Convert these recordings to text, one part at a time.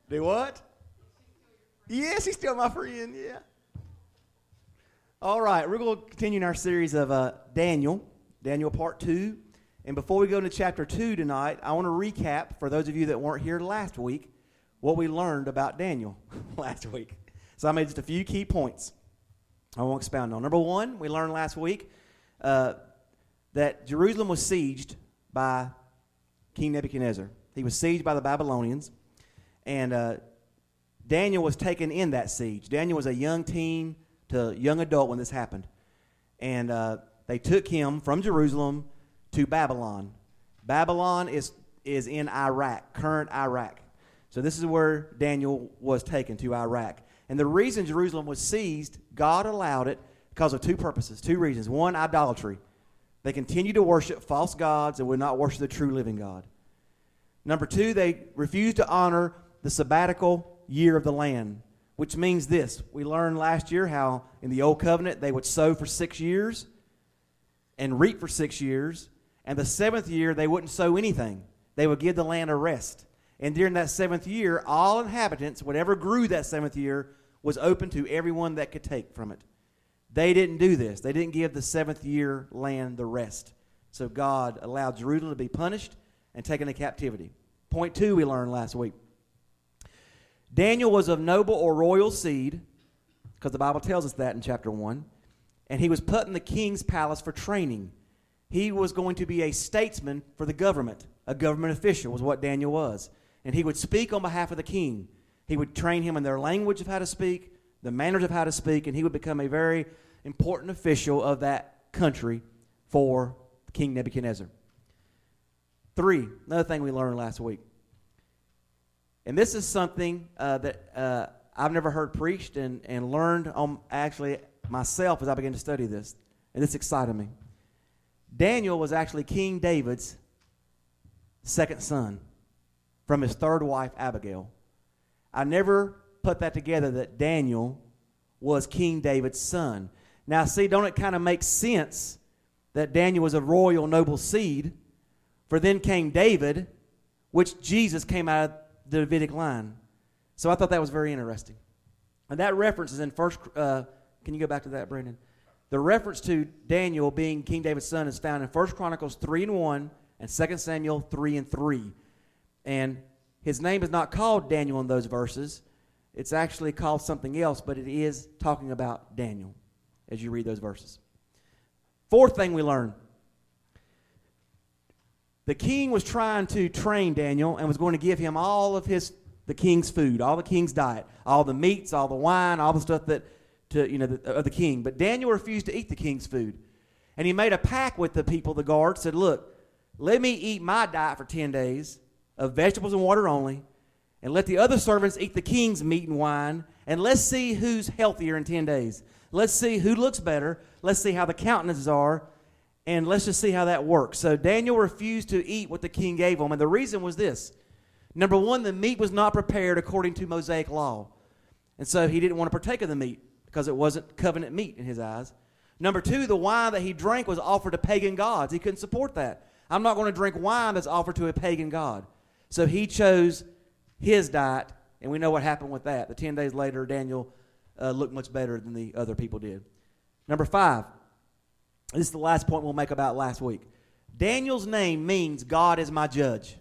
Do what? Yes, he's still my friend, yeah. All right, we're going to continue in our series of Daniel part 2. And before we go into chapter 2 tonight, I want to recap, for those of you that weren't here last week, what we learned about Daniel last week. So I made just a few key points I won't expound on. Number one, we learned last week that Jerusalem was sieged by King Nebuchadnezzar. He was sieged by the Babylonians, and Daniel was taken in that siege. Daniel was a young teen to young adult when this happened. And they took him from Jerusalem to Babylon. Babylon is in Iraq, current Iraq. So this is where Daniel was taken, to Iraq. And the reason Jerusalem was seized, God allowed it because of two purposes, two reasons. One, idolatry. They continued to worship false gods and would not worship the true living God. Number two, they refused to honor the sabbatical year of the land, which means this. We learned last year how in the Old Covenant they would sow for 6 years and reap for 6 years, and the seventh year they wouldn't sow anything. They would give the land a rest. And during that seventh year, all inhabitants, whatever grew that seventh year, was open to everyone that could take from it. They didn't do this. They didn't give the seventh year land the rest. So God allowed Jerusalem to be punished and taken into captivity. Point two we learned last week. Daniel was of noble or royal seed, because the Bible tells us that in chapter 1, and he was put in the king's palace for training. He was going to be a statesman for the government. A government official was what Daniel was. And he would speak on behalf of the king. He would train him in their language of how to speak, the manners of how to speak, and he would become a very important official of that country for King Nebuchadnezzar. 3, another thing we learned last week. And this is something that I've never heard preached and learned on actually myself as I began to study this. And this excited me. Daniel was actually King David's second son from his third wife, Abigail. I never put that together that Daniel was King David's son. Now, see, don't it kind of make sense that Daniel was a royal noble seed, for then came David, which Jesus came out of the Davidic line. So I thought that was very interesting. And that reference is in first, can you go back to that, Brandon? The reference to Daniel being King David's son is found in 1 Chronicles 3:1 and 2 Samuel 3:3. And his name is not called Daniel in those verses. It's actually called something else, but it is talking about Daniel as you read those verses. Fourth thing we learn. The king was trying to train Daniel and was going to give him all of the king's food, all the king's diet, all the meats, all the wine, all the stuff of the king. But Daniel refused to eat the king's food. And he made a pact with the people, the guards, said, look, let me eat my diet for 10 days of vegetables and water only, and let the other servants eat the king's meat and wine, and let's see who's healthier in 10 days. Let's see who looks better. Let's see how the countenances are, and let's just see how that works. So Daniel refused to eat what the king gave him, and the reason was this. Number one, the meat was not prepared according to Mosaic law, and so he didn't want to partake of the meat because it wasn't covenant meat in his eyes. Number two, the wine that he drank was offered to pagan gods. He couldn't support that. I'm not going to drink wine that's offered to a pagan god. So he chose his diet, and we know what happened with that. The 10 days later, Daniel looked much better than the other people did. Number 5, this is the last point we'll make about last week. Daniel's name means God is my judge.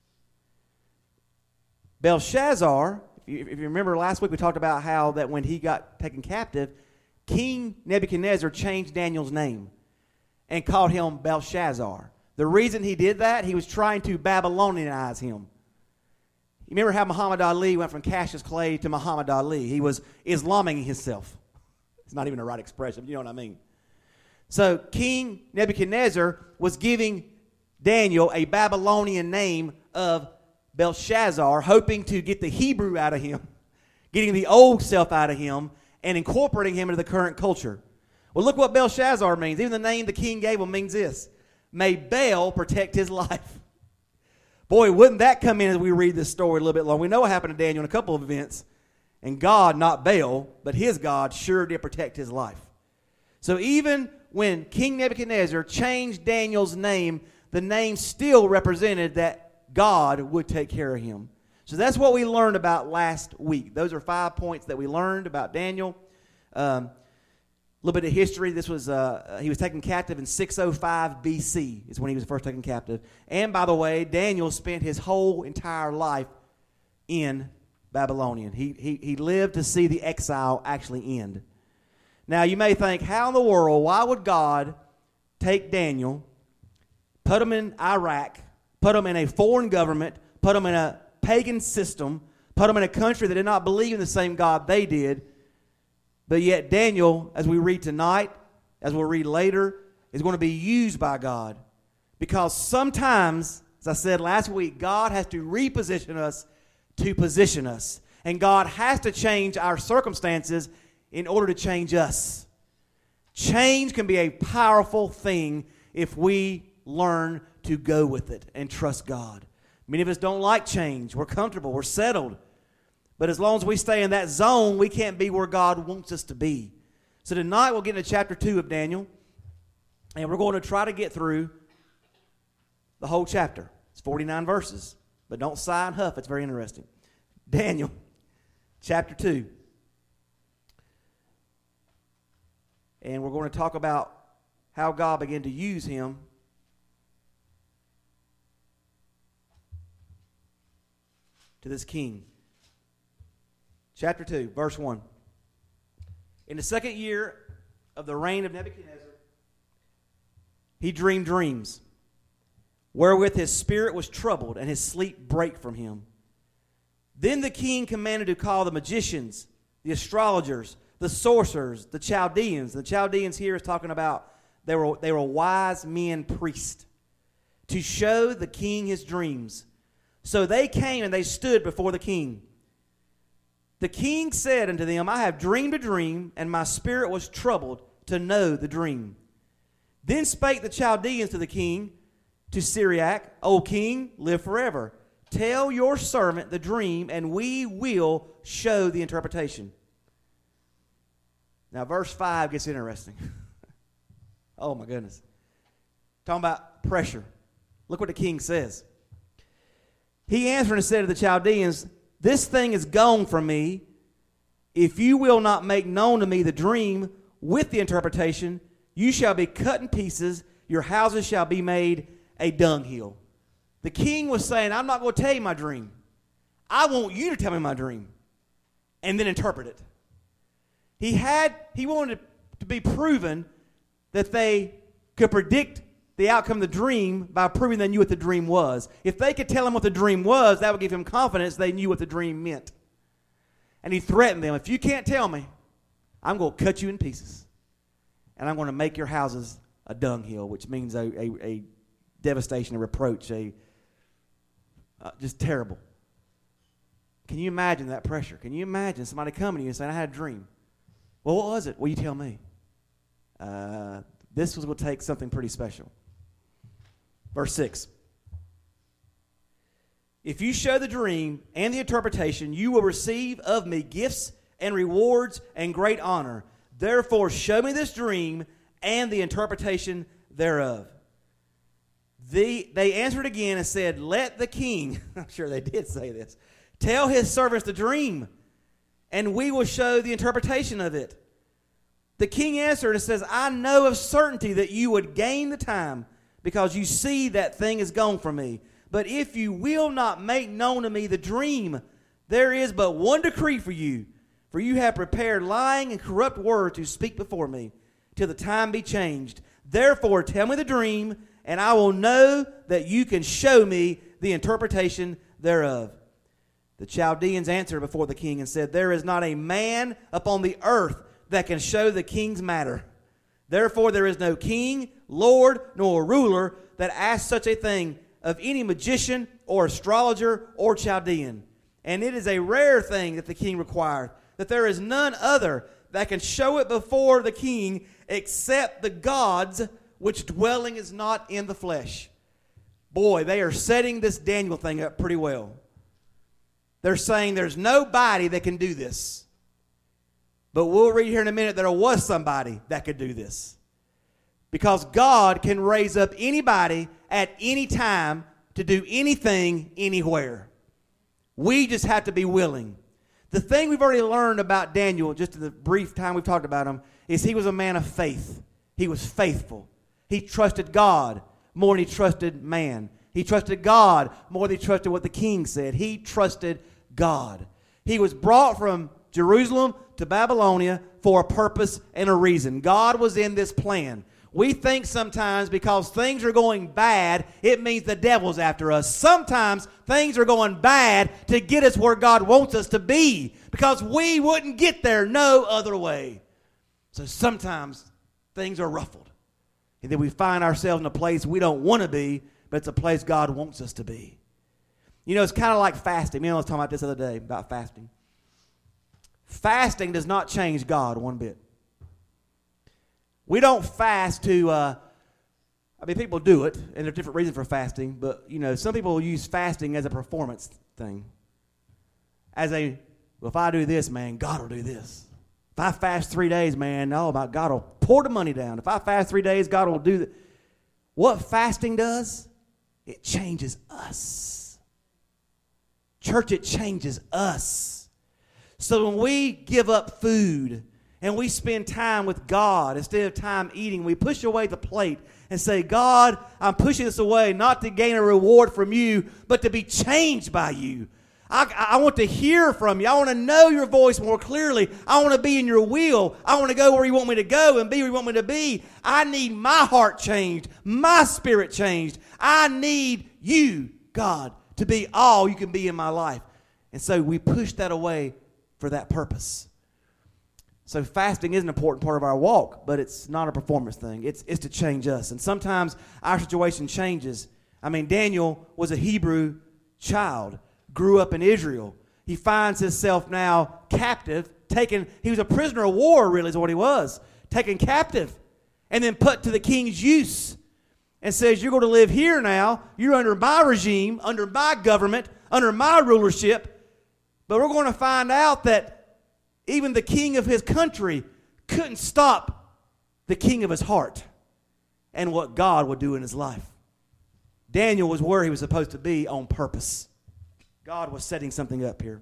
Belshazzar, if you remember last week, we talked about how that when he got taken captive, King Nebuchadnezzar changed Daniel's name and called him Belshazzar. The reason he did that, he was trying to Babylonianize him. You remember how Muhammad Ali went from Cassius Clay to Muhammad Ali? He was Islaming himself. It's not even a right expression, you know what I mean. So King Nebuchadnezzar was giving Daniel a Babylonian name of Belshazzar, hoping to get the Hebrew out of him, getting the old self out of him, and incorporating him into the current culture. Well, look what Belshazzar means. Even the name the king gave him means this. May Baal protect his life. Boy, wouldn't that come in as we read this story a little bit long. We know what happened to Daniel in a couple of events. And God, not Baal, but his God, sure did protect his life. So even when King Nebuchadnezzar changed Daniel's name, the name still represented that God would take care of him. So that's what we learned about last week. Those are 5 points that we learned about Daniel. A little bit of history. This was he was taken captive in 605 BC is when he was first taken captive. And by the way, Daniel spent his whole entire life in Babylonian. He lived to see the exile actually end. Now you may think, how in the world, why would God take Daniel, put him in Iraq, put him in a foreign government, put him in a pagan system, put him in a country that did not believe in the same God they did, but yet Daniel, as we read tonight, as we'll read later, is going to be used by God. Because sometimes, as I said last week, God has to reposition us to position us. And God has to change our circumstances in order to change us. Change can be a powerful thing if we learn to go with it and trust God. Many of us don't like change. We're comfortable. We're settled. But as long as we stay in that zone, we can't be where God wants us to be. So tonight we'll get into chapter 2 of Daniel. And we're going to try to get through the whole chapter. It's 49 verses. But don't sigh and huff. It's very interesting. Daniel, chapter 2. And we're going to talk about how God began to use him to this king. Chapter 2, verse 1. In the second year of the reign of Nebuchadnezzar, he dreamed dreams, wherewith his spirit was troubled, and his sleep brake from him. Then the king commanded to call the magicians, the astrologers, the sorcerers, the Chaldeans. The Chaldeans here is talking about they were wise men priests, to show the king his dreams. So they came and they stood before the king. The king said unto them, I have dreamed a dream, and my spirit was troubled to know the dream. Then spake the Chaldeans to the king, to Syriac, O king, live forever. Tell your servant the dream, and we will show the interpretation. Now, verse 5 gets interesting. Oh, my goodness. Talking about pressure. Look what the king says. He answered and said to the Chaldeans, this thing is gone from me. If you will not make known to me the dream with the interpretation, you shall be cut in pieces. Your houses shall be made a dunghill. The king was saying, I'm not going to tell you my dream. I want you to tell me my dream and then interpret it. He wanted to be proven that they could predict the outcome of the dream by proving they knew what the dream was. If they could tell him what the dream was, that would give him confidence they knew what the dream meant. And he threatened them, if you can't tell me, I'm going to cut you in pieces. And I'm going to make your houses a dunghill, which means a devastation, a reproach, just terrible. Can you imagine that pressure? Can you imagine somebody coming to you and saying, I had a dream? Well, what was it? Well, you tell me. This was going to take something pretty special. Verse 6. If you show the dream and the interpretation, you will receive of me gifts and rewards and great honor. Therefore, show me this dream and the interpretation thereof. They answered again and said, let the king, I'm sure they did say this, tell his servants the dream, and we will show the interpretation of it. The king answered and says, I know of certainty that you would gain the time, because you see that thing is gone from me. But if you will not make known to me the dream, there is but one decree for you. For you have prepared lying and corrupt words to speak before me, till the time be changed. Therefore tell me the dream, and I will know that you can show me the interpretation thereof. The Chaldeans answered before the king and said, there is not a man upon the earth that can show the king's matter. Therefore there is no king, lord, nor ruler that asks such a thing of any magician or astrologer or Chaldean. And it is a rare thing that the king requireth, that there is none other that can show it before the king except the gods which dwelling is not in the flesh. Boy, they are setting this Daniel thing up pretty well. They're saying there's nobody that can do this. But we'll read here in a minute that there was somebody that could do this. Because God can raise up anybody at any time to do anything, anywhere. We just have to be willing. The thing we've already learned about Daniel, just in the brief time we've talked about him, is he was a man of faith. He was faithful. He trusted God more than he trusted man. He trusted God more than he trusted what the king said. He trusted God. He was brought from Jerusalem to Babylonia for a purpose and a reason. God was in this plan. We think sometimes because things are going bad, it means the devil's after us. Sometimes things are going bad to get us where God wants us to be, because we wouldn't get there no other way. So sometimes things are ruffled. And then we find ourselves in a place we don't want to be, but it's a place God wants us to be. You know, it's kind of like fasting. Me and I was talking about this the other day, about fasting. Fasting does not change God one bit. We don't fast to, people do it, and there's different reasons for fasting, but, you know, some people use fasting as a performance thing. Well, if I do this, man, God will do this. If I fast 3 days, man, oh, my God will pour the money down. If I fast 3 days, God will do that. What fasting does, it changes us. Church, it changes us. So when we give up food and we spend time with God instead of time eating, we push away the plate and say, God, I'm pushing this away not to gain a reward from you, but to be changed by you. I want to hear from you. I want to know your voice more clearly. I want to be in your will. I want to go where you want me to go and be where you want me to be. I need my heart changed, my spirit changed. I need you, God, to be all you can be in my life. And so we push that away for that purpose. So fasting is an important part of our walk, but it's not a performance thing. It's to change us. And sometimes our situation changes. I mean, Daniel was a Hebrew child, grew up in Israel. He finds himself now captive, he was a prisoner of war, really, is what he was, taken captive, and then put to the king's use, and says, you're going to live here now. You're under my regime, under my government, under my rulership. But we're going to find out that even the king of his country couldn't stop the king of his heart and what God would do in his life. Daniel was where he was supposed to be on purpose. God was setting something up here.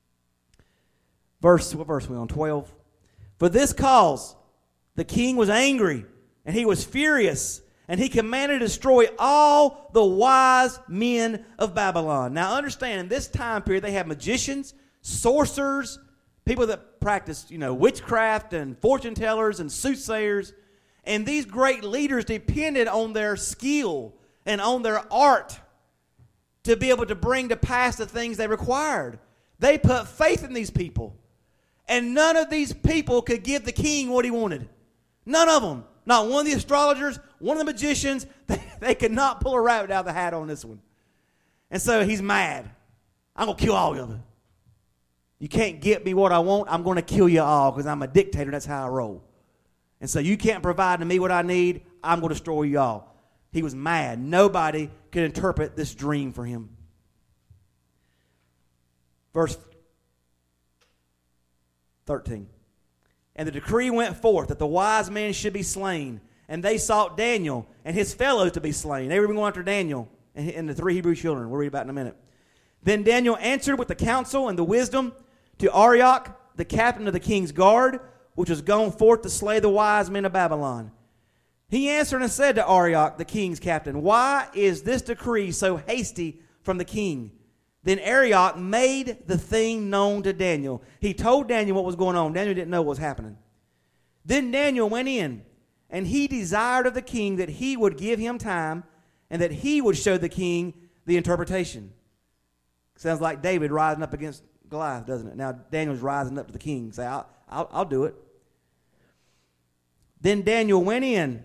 What verse are we on? 12. For this cause the king was angry, and he was furious, and he commanded to destroy all the wise men of Babylon. Now understand, in this time period, they had magicians, sorcerers, people that practiced, witchcraft and fortune tellers and soothsayers. And these great leaders depended on their skill and on their art to be able to bring to pass the things they required. They put faith in these people. And none of these people could give the king what he wanted. None of them. Not one of the astrologers, one of the magicians. They could not pull a rabbit out of the hat on this one. And so he's mad. I'm going to kill all of you. You can't get me what I want. I'm going to kill you all because I'm a dictator. That's how I roll. And so you can't provide to me what I need. I'm going to destroy you all. He was mad. Nobody could interpret this dream for him. Verse 13. And the decree went forth that the wise men should be slain. And they sought Daniel and his fellows to be slain. They were going after Daniel and the 3 Hebrew children. We'll read about in a minute. Then Daniel answered with the counsel and the wisdom to Arioch, the captain of the king's guard, which was gone forth to slay the wise men of Babylon. He answered and said to Arioch, the king's captain, why is this decree so hasty from the king? Then Arioch made the thing known to Daniel. He told Daniel what was going on. Daniel didn't know what was happening. Then Daniel went in, and he desired of the king that he would give him time and that he would show the king the interpretation. Sounds like David rising up against Goliath, doesn't it? Now Daniel's rising up to the king. Say, I'll do it. Then Daniel went in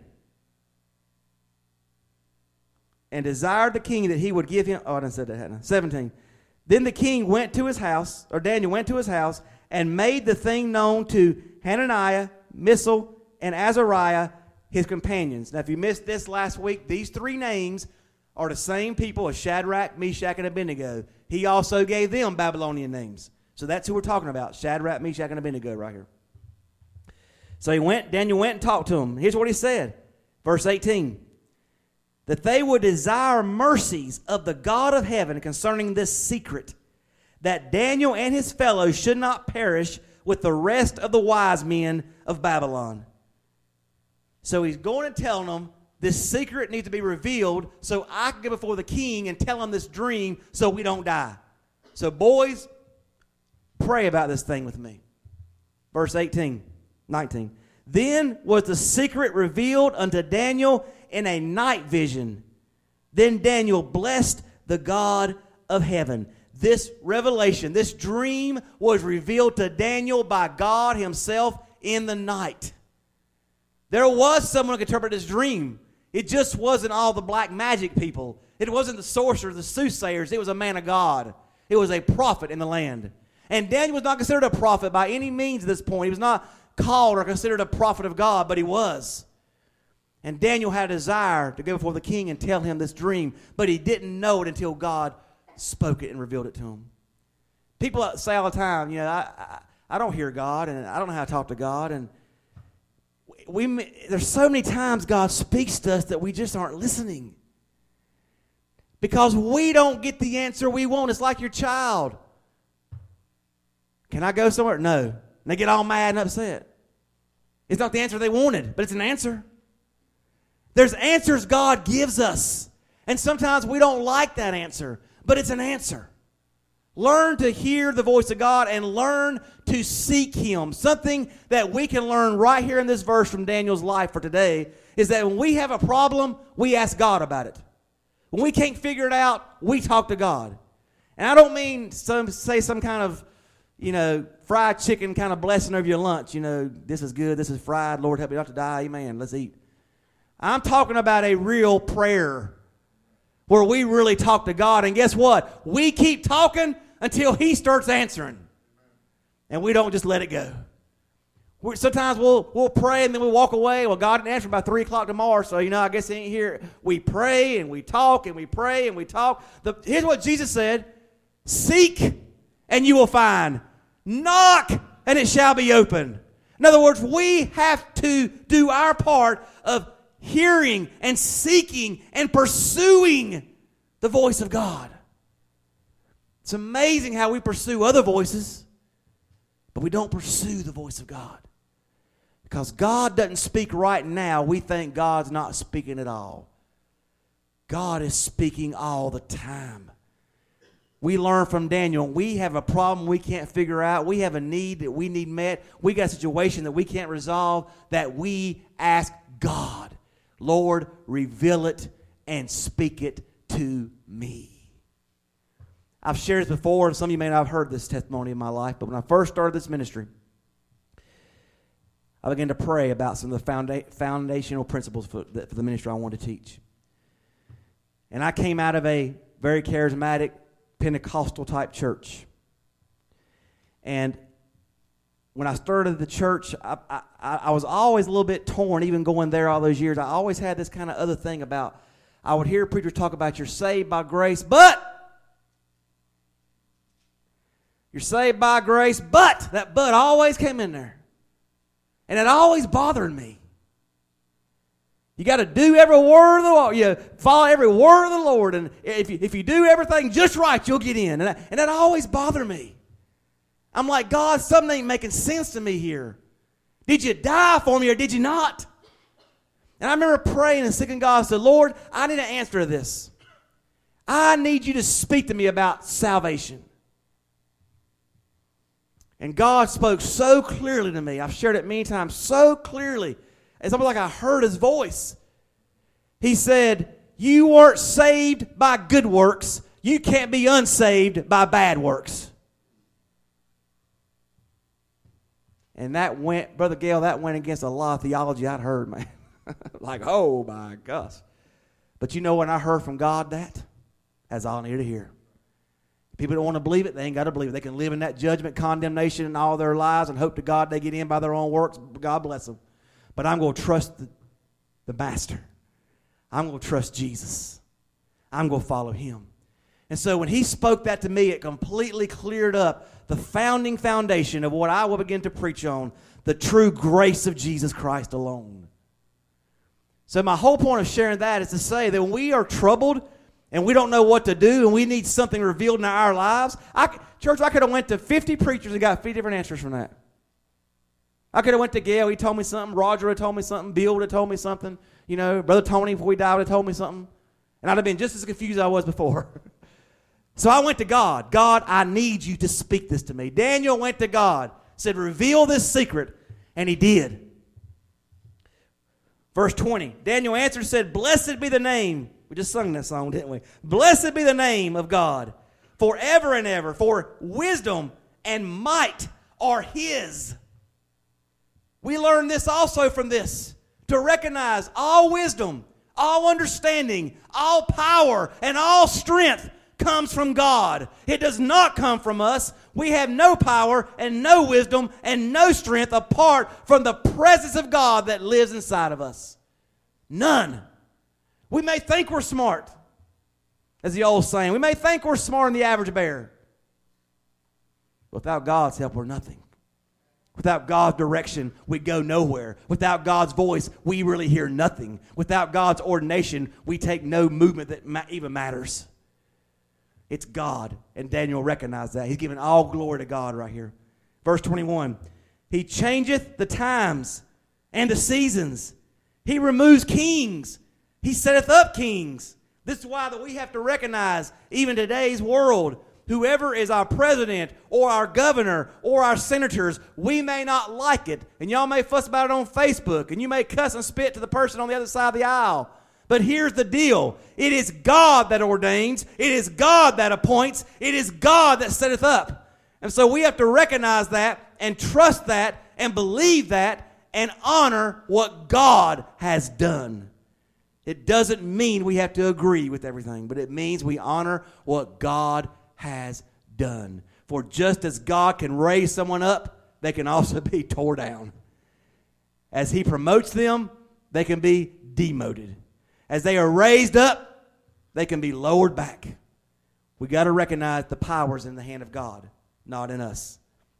and desired the king that he would give him. Oh, I didn't say that, hadn't I? 17. Then the king went to his house, or Daniel went to his house, and made the thing known to Hananiah, Mishael, and Azariah, his companions. Now, if you missed this last week, these 3 names are the same people as Shadrach, Meshach, and Abednego. He also gave them Babylonian names. So that's who we're talking about, Shadrach, Meshach, and Abednego right here. So Daniel went and talked to him. Here's what he said, verse 18. That they would desire mercies of the God of heaven concerning this secret, that Daniel and his fellows should not perish with the rest of the wise men of Babylon. So he's going and telling them this secret needs to be revealed so I can go before the king and tell him this dream so we don't die. So boys, pray about this thing with me. Verse 19. Then was the secret revealed unto Daniel in a night vision. Then Daniel blessed the God of heaven. This revelation, this dream was revealed to Daniel by God himself in the night. There was someone who could interpret this dream. It just wasn't all the black magic people. It wasn't the sorcerers, the soothsayers. It was a man of God. It was a prophet in the land. And Daniel was not considered a prophet by any means at this point. He was not called or considered a prophet of God, but he was. And Daniel had a desire to go before the king and tell him this dream, but he didn't know it until God spoke it and revealed it to him. People say all the time, I don't hear God, and I don't know how to talk to God, and there's so many times God speaks to us that we just aren't listening. Because we don't get the answer we want. It's like your child. Can I go somewhere? No. And they get all mad and upset. It's not the answer they wanted, but it's an answer. There's answers God gives us. And sometimes we don't like that answer, but it's an answer. Learn to hear the voice of God and learn to seek Him. Something that we can learn right here in this verse from Daniel's life for today is that when we have a problem, we ask God about it. When we can't figure it out, we talk to God. And I don't mean some kind of, fried chicken kind of blessing over your lunch. This is good, this is fried, Lord help me not to die, amen, let's eat. I'm talking about a real prayer where we really talk to God. And guess what? We keep talking until He starts answering. And we don't just let it go. Sometimes we'll pray and then we walk away. Well, God didn't answer by 3 o'clock tomorrow, so I guess He ain't here. We pray and we talk and we pray and we talk. Here's what Jesus said. Seek and you will find. Knock and it shall be open. In other words, we have to do our part of hearing and seeking and pursuing the voice of God. It's amazing how we pursue other voices, but we don't pursue the voice of God. Because God doesn't speak right now, we think God's not speaking at all. God is speaking all the time. We learn from Daniel. We have a problem we can't figure out. We have a need that we need met. We got a situation that we can't resolve, that we ask God, Lord, reveal it and speak it to me. I've shared this before, and some of you may not have heard this testimony in my life, but when I first started this ministry, I began to pray about some of the foundational principles for the ministry I wanted to teach. And I came out of a very charismatic, Pentecostal-type church. And when I started the church, I was always a little bit torn, even going there all those years. I always had this kind of other thing about, I would hear preachers talk about you're saved by grace, but you're saved by grace, but that but always came in there. And it always bothered me. You got to do every word of the Lord. You follow every word of the Lord. And if you do everything just right, you'll get in. And that always bothered me. I'm like, God, something ain't making sense to me here. Did you die for me or did you not? And I remember praying and seeking God. I said, Lord, I need an answer to this. I need you to speak to me about salvation. And God spoke so clearly to me. I've shared it many times, so clearly. It's almost like I heard His voice. He said, you weren't saved by good works. You can't be unsaved by bad works. And that went, Brother Gale, that went against a lot of theology I'd heard, man. Like, oh my gosh. But when I heard from God that's all I needed to hear. People don't want to believe it, they ain't got to believe it. They can live in that judgment, condemnation, and all their lives and hope to God they get in by their own works. God bless them. But I'm going to trust the Master. I'm going to trust Jesus. I'm going to follow Him. And so when He spoke that to me, it completely cleared up the foundation of what I will begin to preach on, the true grace of Jesus Christ alone. So my whole point of sharing that is to say that when we are troubled and we don't know what to do, and we need something revealed in our lives, Church, I could have went to 50 preachers and got 50 different answers from that. I could have went to Gail. He told me something. Roger would have told me something. Bill would have told me something. You know, Brother Tony, before he died, would have told me something. And I'd have been just as confused as I was before. So I went to God. God, I need you to speak this to me. Daniel went to God, said, reveal this secret, and he did. Verse 20, Daniel answered and said, blessed be the name. We just sung that song, didn't we? Blessed be the name of God forever and ever, for wisdom and might are his. We learn this also from this, to recognize all wisdom, all understanding, all power, and all strength comes from God. It does not come from us. We have no power and no wisdom and no strength apart from the presence of God that lives inside of us. None. We may think we're smart, as the old saying. We may think we're smarter than the average bear. Without God's help, we're nothing. Without God's direction, we go nowhere. Without God's voice, we really hear nothing. Without God's ordination, we take no movement that even matters. It's God, and Daniel recognized that. He's giving all glory to God right here. Verse 21, he changeth the times and the seasons. He removes kings. He setteth up kings. This is why that we have to recognize, even today's world, whoever is our president or our governor or our senators, we may not like it. And y'all may fuss about it on Facebook, and you may cuss and spit to the person on the other side of the aisle. But here's the deal. It is God that ordains. It is God that appoints. It is God that setteth up. And so we have to recognize that and trust that and believe that and honor what God has done. It doesn't mean we have to agree with everything, but it means we honor what God has done. For just as God can raise someone up, they can also be tore down. As he promotes them, they can be demoted. As they are raised up, they can be lowered back. We got to recognize the power's in the hand of God, not in us.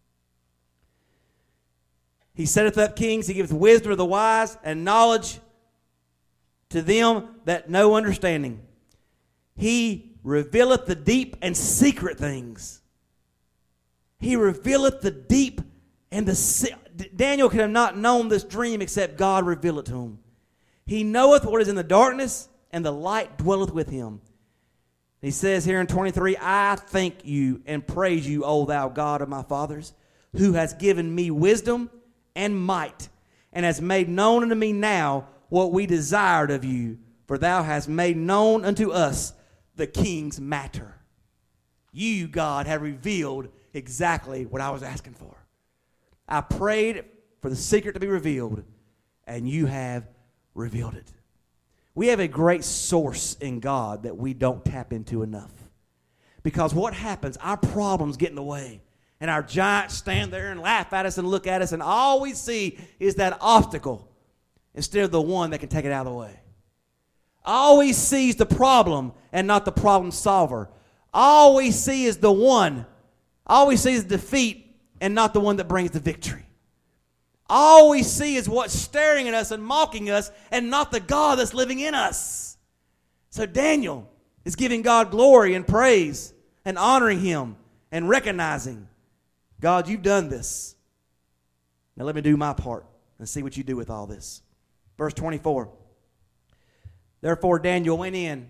He setteth up kings. He giveth wisdom to the wise and knowledge to them that know understanding. He revealeth the deep and secret things. He revealeth the deep and the... Daniel could have not known this dream except God reveal it to him. He knoweth what is in the darkness, and the light dwelleth with him. He says here in 23, I thank you and praise you, O thou God of my fathers, who has given me wisdom and might, and has made known unto me now what we desired of you, for thou hast made known unto us the king's matter. You, God, have revealed exactly what I was asking for. I prayed for the secret to be revealed, and you have revealed it. We have a great source in God that we don't tap into enough. Because what happens, our problems get in the way. And our giants stand there and laugh at us and look at us, and all we see is that obstacle instead of the one that can take it out of the way. All we see is the problem and not the problem solver. All we see is the one. All we see is defeat and not the one that brings the victory. All we see is what's staring at us and mocking us and not the God that's living in us. So Daniel is giving God glory and praise and honoring him and recognizing, God, you've done this. Now let me do my part and see what you do with all this. Verse 24. Therefore Daniel went in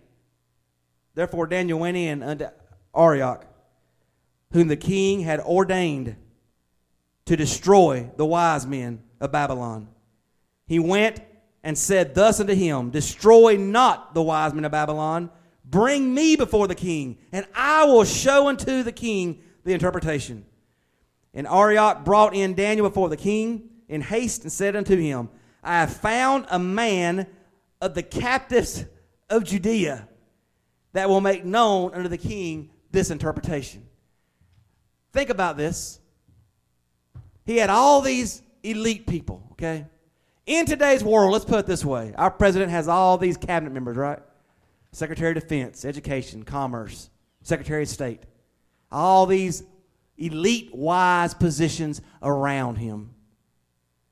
unto Arioch, whom the king had ordained to destroy the wise men of Babylon. He went and said thus unto him, destroy not the wise men of Babylon. Bring me before the king, and I will show unto the king the interpretation. And Arioch brought in Daniel before the king in haste and said unto him, I have found a man of the captives of Judea that will make known unto the king this interpretation. Think about this. He had all these elite people, okay? In today's world, let's put it this way. Our president has all these cabinet members, right? Secretary of Defense, Education, Commerce, Secretary of State. All these elite, wise positions around him.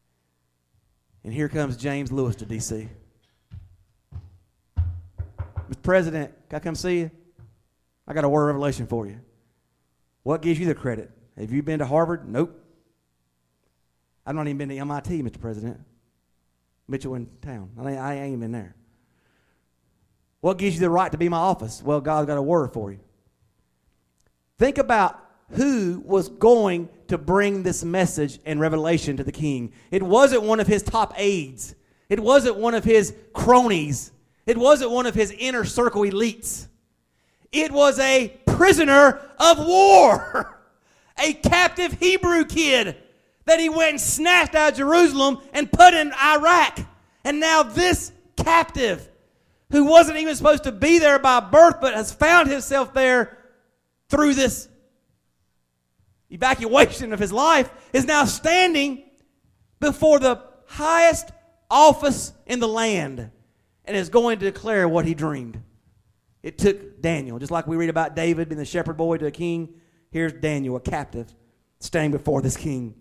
And here comes James Lewis to D.C. Mr. President, can I come see you? I got a word of revelation for you. What gives you the credit? Have you been to Harvard? Nope. I've not even been to MIT, Mr. President. Mitchell in town. I ain't been there. What gives you the right to be in my office? Well, God's got a word for you. Think about who was going to bring this message and revelation to the king. It wasn't one of his top aides. It wasn't one of his cronies. It wasn't one of his inner circle elites. It was a prisoner of war, a captive Hebrew kid that he went and snatched out of Jerusalem and put in Iraq. And now this captive, who wasn't even supposed to be there by birth but has found himself there through this evacuation of his life, is now standing before the highest office in the land and is going to declare what he dreamed. It took Daniel, just like we read about David being the shepherd boy to a king. Here's Daniel, a captive, standing before this king.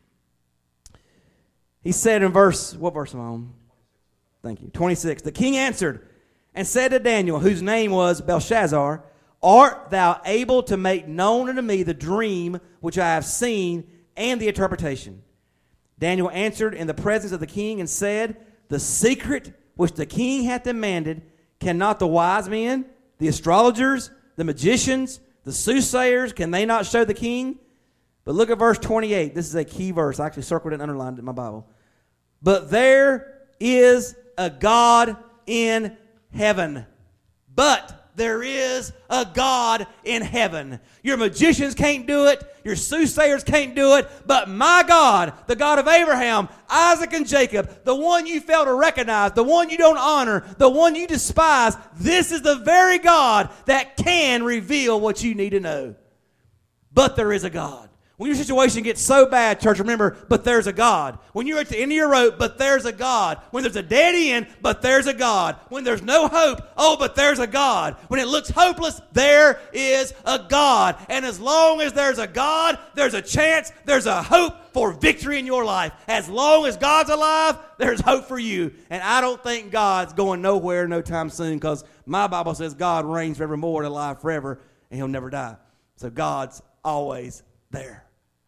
He said in what verse am I on? Thank you. 26. The king answered and said to Daniel, whose name was Belshazzar, art thou able to make known unto me the dream which I have seen and the interpretation? Daniel answered in the presence of the king and said, the secret which the king hath demanded, cannot the wise men, the astrologers, the magicians, the soothsayers, can they not show the king? But look at verse 28. This is a key verse. I actually circled it and underlined it in my Bible. But there is a God in heaven. But there is a God in heaven. Your magicians can't do it. Your soothsayers can't do it. But my God, the God of Abraham, Isaac, and Jacob, the one you fail to recognize, the one you don't honor, the one you despise, this is the very God that can reveal what you need to know. But there is a God. When your situation gets so bad, church, remember, but there's a God. When you're at the end of your rope, but there's a God. When there's a dead end, but there's a God. When there's no hope, oh, but there's a God. When it looks hopeless, there is a God. And as long as there's a God, there's a chance, there's a hope for victory in your life. As long as God's alive, there's hope for you. And I don't think God's going nowhere no time soon, because my Bible says God reigns forevermore and alive forever, and he'll never die. So God's always there.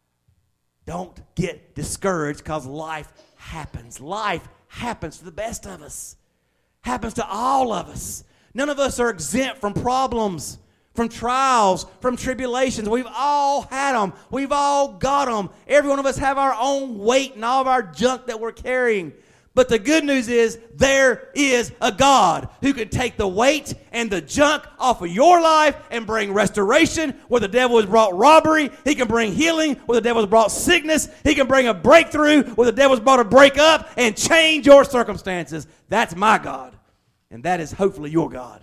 Don't get discouraged, because life happens. Life happens to the best of us. Happens to all of us. None of us are exempt from problems, from trials, from tribulations. We've all had them. We've all got them. Every one of us have our own weight and all of our junk that we're carrying. But the good news is there is a God who can take the weight and the junk off of your life and bring restoration where the devil has brought robbery. He can bring healing where the devil has brought sickness. He can bring a breakthrough where the devil's brought a breakup and change your circumstances. That's my God. And that is hopefully your God.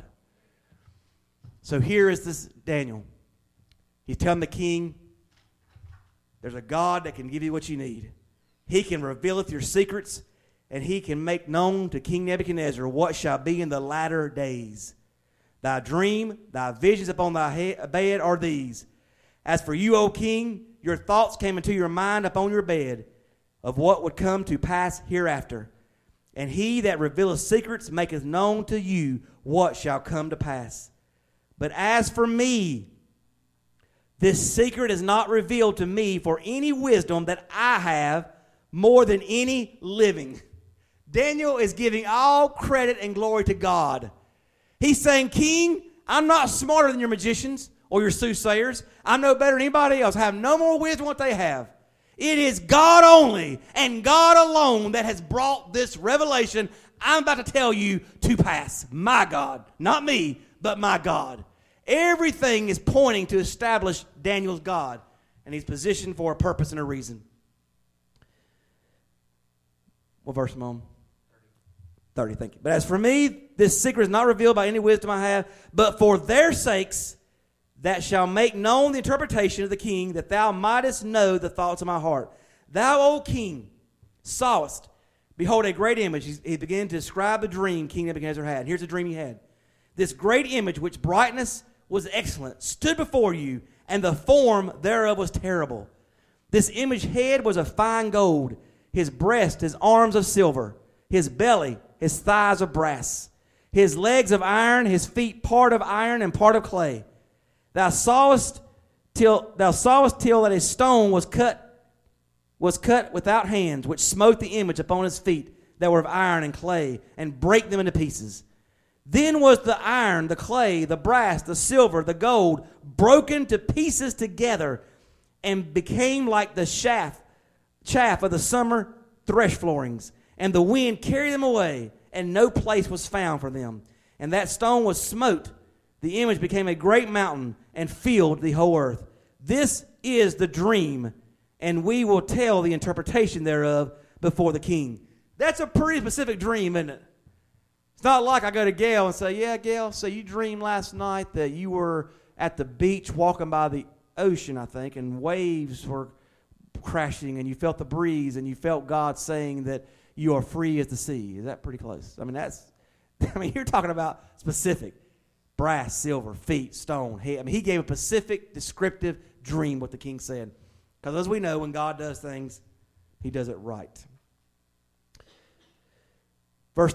So here is this Daniel. He's telling the king, there's a God that can give you what you need. He can revealeth your secrets, and he can make known to King Nebuchadnezzar what shall be in the latter days. Thy dream, thy visions upon thy bed are these. As for you, O king, your thoughts came into your mind upon your bed of what would come to pass hereafter. And he that revealeth secrets maketh known to you what shall come to pass. But as for me, this secret is not revealed to me for any wisdom that I have more than any living. Daniel is giving all credit and glory to God. He's saying, King, I'm not smarter than your magicians or your soothsayers. I'm no better than anybody else. I have no more wisdom than what they have. It is God only and God alone that has brought this revelation I'm about to tell you to pass. My God. Not me, but my God. Everything is pointing to establish Daniel's God, and he's positioned for a purpose and a reason. What verse am I on? 30, thank you. But as for me, this secret is not revealed by any wisdom I have, but for their sakes that shall make known the interpretation of the king, that thou mightest know the thoughts of my heart. Thou, O king, sawest, behold, a great image. He began to describe the dream King Nebuchadnezzar had. Here's the dream he had. This great image, which brightness was excellent, stood before you, and the form thereof was terrible. This image head was of fine gold, his breast, his arms of silver, his belly, his thighs of brass, his legs of iron, his feet part of iron and part of clay. Thou sawest till that his stone was cut without hands, which smote the image upon his feet that were of iron and clay, and brake them into pieces. Then was the iron, the clay, the brass, the silver, the gold broken to pieces together, and became like the chaff of the summer thresh floorings. And the wind carried them away, and no place was found for them. And that stone was smote. The image became a great mountain and filled the whole earth. This is the dream, and we will tell the interpretation thereof before the king. That's a pretty specific dream, isn't it? It's not like I go to Gail and say, yeah, Gail, so you dreamed last night that you were at the beach walking by the ocean, I think, and waves were crashing, and you felt the breeze, and you felt God saying that you are free as the sea. Is that pretty close? I mean, you're talking about specific. Brass, silver, feet, stone, head. I mean, he gave a specific, descriptive dream, what the king said. Because as we know, when God does things, he does it right. Verse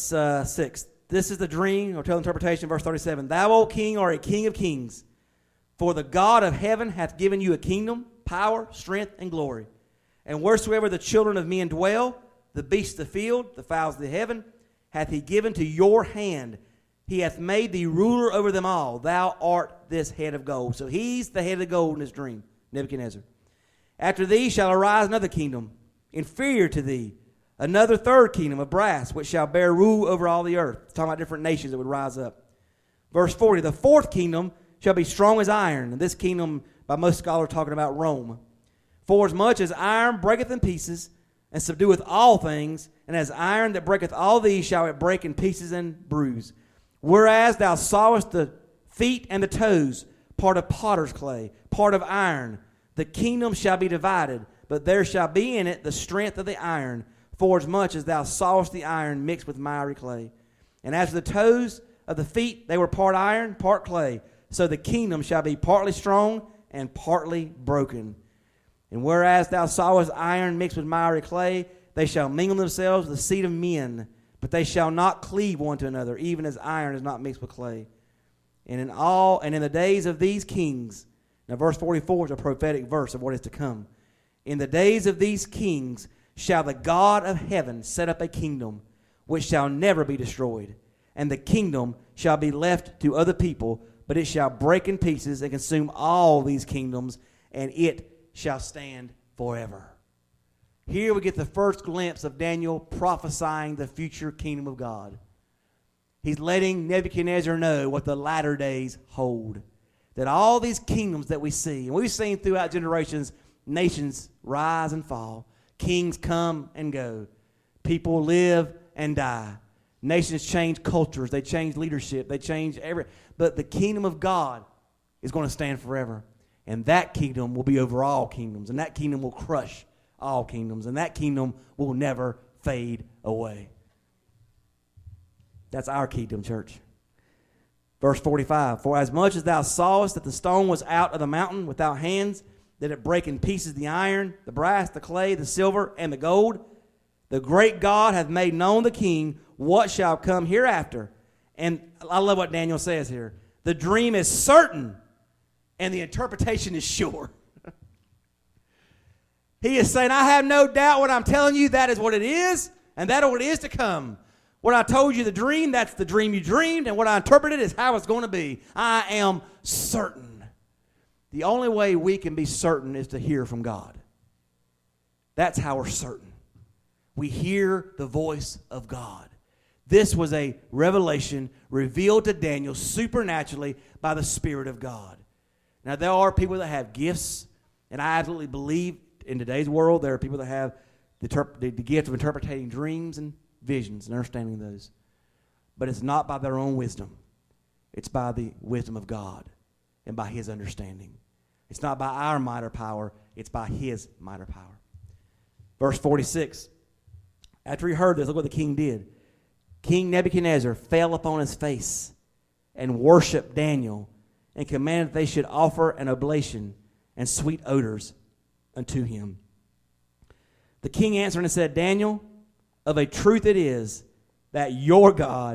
36, this is the dream, or tell interpretation, verse 37. Thou, O king, art a king of kings, for the God of heaven hath given you a kingdom, power, strength, and glory. And wheresoever the children of men dwell, the beasts of the field, the fowls of the heaven, hath he given to your hand. He hath made thee ruler over them all. Thou art this head of gold. So he's the head of gold in his dream, Nebuchadnezzar. After thee shall arise another kingdom, inferior to thee, another third kingdom of brass, which shall bear rule over all the earth. It's talking about different nations that would rise up. Verse 40, the fourth kingdom shall be strong as iron. And this kingdom, by most scholars, talking about Rome. For as much as iron breaketh in pieces, and subdueth all things, and as iron that breaketh all these shall it break in pieces and bruise. Whereas thou sawest the feet and the toes, part of potter's clay, part of iron, the kingdom shall be divided, but there shall be in it the strength of the iron, forasmuch as thou sawest the iron mixed with miry clay. And as for the toes of the feet, they were part iron, part clay, so the kingdom shall be partly strong and partly broken. And whereas thou sawest iron mixed with miry clay, they shall mingle themselves with the seed of men, but they shall not cleave one to another, even as iron is not mixed with clay. And in the days of these kings, now verse 44 is a prophetic verse of what is to come. In the days of these kings shall the God of heaven set up a kingdom which shall never be destroyed, and the kingdom shall be left to other people, but it shall break in pieces and consume all these kingdoms, and it shall stand forever. Here we get the first glimpse of Daniel prophesying the future kingdom of God. He's letting Nebuchadnezzar know what the latter days hold. That all these kingdoms that we see, and we've seen throughout generations, nations rise and fall. Kings come and go. People live and die. Nations change cultures. They change leadership. They change but the kingdom of God is going to stand forever. And that kingdom will be over all kingdoms. And that kingdom will crush all kingdoms. And that kingdom will never fade away. That's our kingdom, church. Verse 45, for as much as thou sawest that the stone was out of the mountain without hands, that it break in pieces the iron, the brass, the clay, the silver, and the gold, the great God hath made known the king what shall come hereafter. And I love what Daniel says here. The dream is certain, and the interpretation is sure. He is saying, I have no doubt what I'm telling you, that is what it is, and that is what it is to come. What I told you the dream, that's the dream you dreamed, and what I interpreted is how it's going to be. I am certain. The only way we can be certain is to hear from God. That's how we're certain. We hear the voice of God. This was a revelation revealed to Daniel supernaturally by the Spirit of God. Now, there are people that have gifts, and I absolutely believe in today's world there are people that have the gift of interpreting dreams and visions and understanding those. But it's not by their own wisdom. It's by the wisdom of God and by His understanding. It's not by our might or power. It's by His might or power. Verse 46. After he heard this, look what the king did. King Nebuchadnezzar fell upon his face and worshiped Daniel and commanded that they should offer an oblation and sweet odors unto him. The king answered and said, Daniel, of a truth it is that your God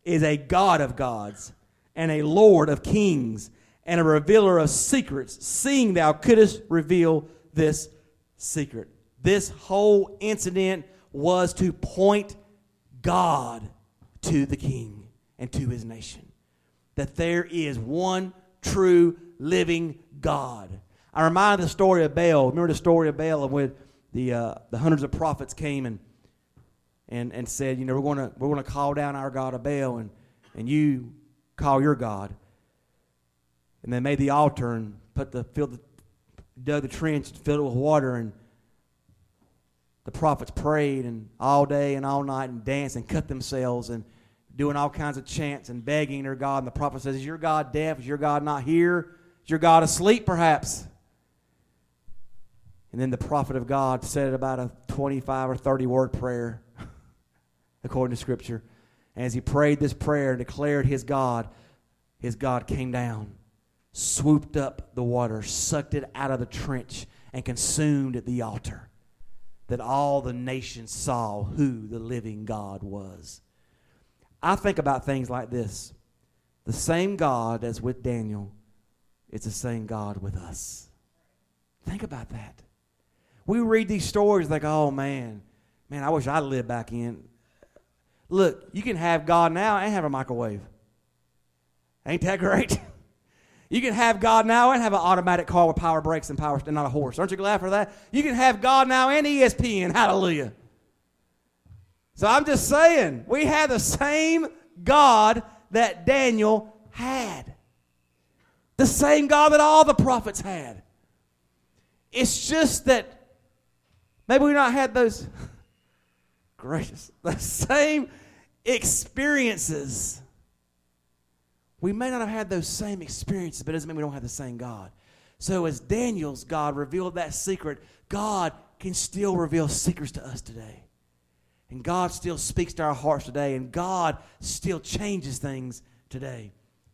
is a God of gods and a Lord of kings and a revealer of secrets, seeing thou couldst reveal this secret. This whole incident was to point God to the king and to his nation. That there is one true living God. I remind the story of Baal. Remember the story of Baal when the hundreds of prophets came and said, you know, we're going to call down our God of Baal and you call your God. And they made the altar and dug the trench and filled it with water, and the prophets prayed and all day and all night and danced and cut themselves and doing all kinds of chants and begging their God. And the prophet says, is your God deaf? Is your God not here? Is your God asleep perhaps? And then the prophet of God said about a 25 or 30 word prayer according to Scripture. And as he prayed this prayer and declared his God came down, swooped up the water, sucked it out of the trench, and consumed the altar. That all the nations saw who the living God was. I think about things like this. The same God as with Daniel, it's the same God with us. Think about that. We read these stories like, oh man, I wish I lived back in. Look, you can have God now and have a microwave. Ain't that great? You can have God now and have an automatic car with power brakes and power, and not a horse. Aren't you glad for that? You can have God now and ESPN. Hallelujah. So I'm just saying, we have the same God that Daniel had. The same God that all the prophets had. It's just that maybe we've not had those the same experiences. We may not have had those same experiences, but it doesn't mean we don't have the same God. So as Daniel's God revealed that secret, God can still reveal secrets to us today. And God still speaks to our hearts today, and God still changes things today.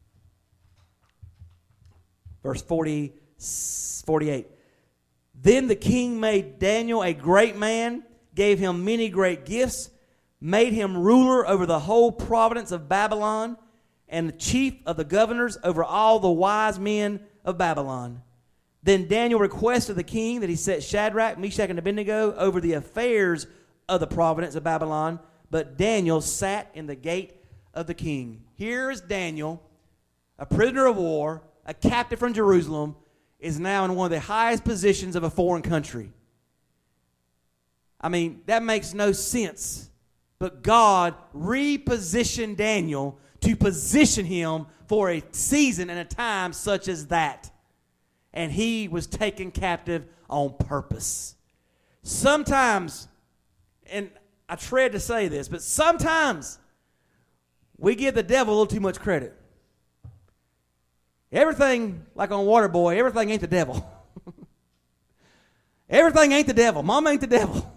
Verse 48. Then the king made Daniel a great man, gave him many great gifts, made him ruler over the whole province of Babylon, and the chief of the governors over all the wise men of Babylon. Then Daniel requested the king that he set Shadrach, Meshach, and Abednego over the affairs of the province of Babylon, but Daniel sat in the gate of the king. Here is Daniel, a prisoner of war, a captive from Jerusalem, is now in one of the highest positions of a foreign country. I mean, that makes no sense. But God repositioned Daniel to position him for a season and a time such as that. And he was taken captive on purpose. Sometimes, and I dread to say this, but sometimes we give the devil a little too much credit. Everything, like on Waterboy, everything ain't the devil. Everything ain't the devil. Mom ain't the devil.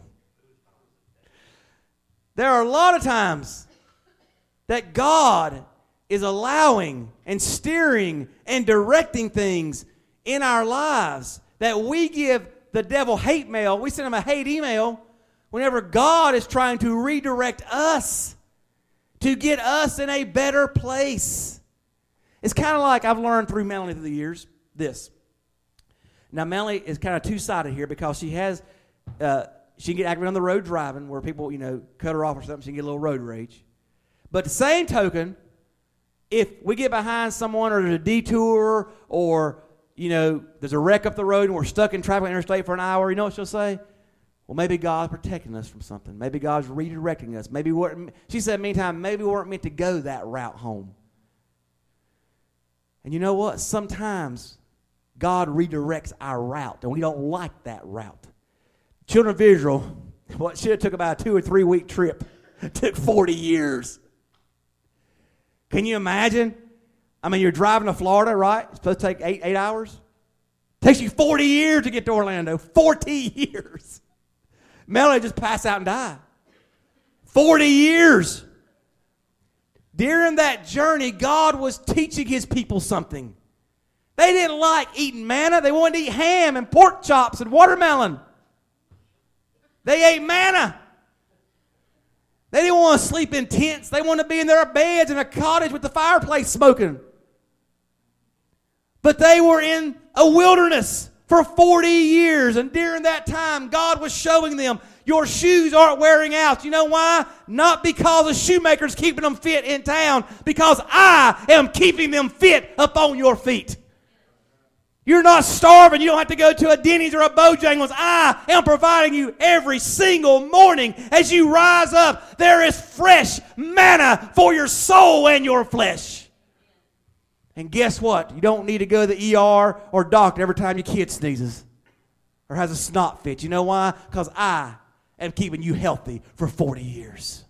There are a lot of times that God is allowing and steering and directing things in our lives that we give the devil hate mail. We send him a hate email whenever God is trying to redirect us to get us in a better place. It's kind of like I've learned through Melanie through the years this. Now, Melanie is kind of two-sided here because she has, she can get aggravated on the road driving where people, cut her off or something. She can get a little road rage. But the same token, if we get behind someone or there's a detour or, there's a wreck up the road and we're stuck in traffic on interstate for an hour, you know what she'll say? Well, maybe God's protecting us from something. Maybe God's redirecting us. She said many times, maybe we weren't meant to go that route home. And you know what? Sometimes God redirects our route, and we don't like that route. Children of Israel, what should have took about a 2 or 3 week trip, took 40 years. Can you imagine? I mean, you're driving to Florida, right? It's supposed to take 8 hours. Takes you 40 years to get to Orlando. 40 years. Melanie just pass out and die. 40 years. During that journey, God was teaching his people something. They didn't like eating manna. They wanted to eat ham and pork chops and watermelon. They ate manna. They didn't want to sleep in tents. They wanted to be in their beds in a cottage with the fireplace smoking. But they were in a wilderness for 40 years. And during that time, God was showing them, your shoes aren't wearing out. You know why? Not because a shoemaker's keeping them fit in town. Because I am keeping them fit up on your feet. You're not starving. You don't have to go to a Denny's or a Bojangles. I am providing you every single morning as you rise up. There is fresh manna for your soul and your flesh. And guess what? You don't need to go to the ER or doctor every time your kid sneezes or has a snot fit. You know why? Because I am keeping you healthy for 40 years.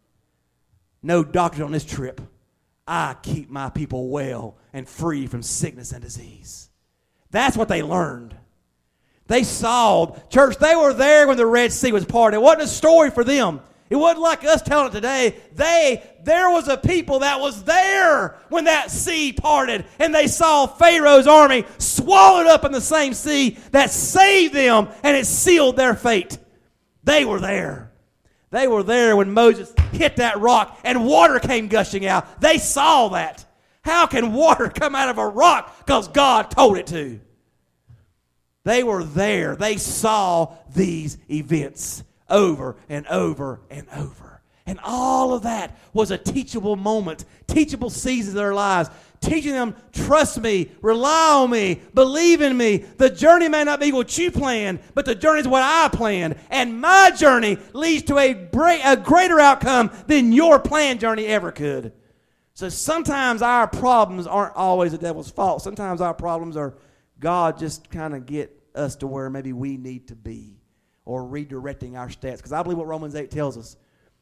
No doctors on this trip. I keep my people well and free from sickness and disease. That's what they learned. They saw, church, they were there when the Red Sea was parted. It wasn't a story for them. It wasn't like us telling it today. There was a people that was there when that sea parted, and they saw Pharaoh's army swallowed up in the same sea that saved them, and it sealed their fate. They were there. They were there when Moses hit that rock and water came gushing out. They saw that. How can water come out of a rock? Because God told it to. They were there. They saw these events over and over and over. And all of that was a teachable moment, teachable seasons of their lives, teaching them, trust me, rely on me, believe in me. The journey may not be what you planned, but the journey is what I planned. And my journey leads to a greater outcome than your planned journey ever could. So sometimes our problems aren't always the devil's fault. Sometimes our problems are God just kind of get us to where maybe we need to be, or redirecting our steps. Because I believe what Romans 8 tells us,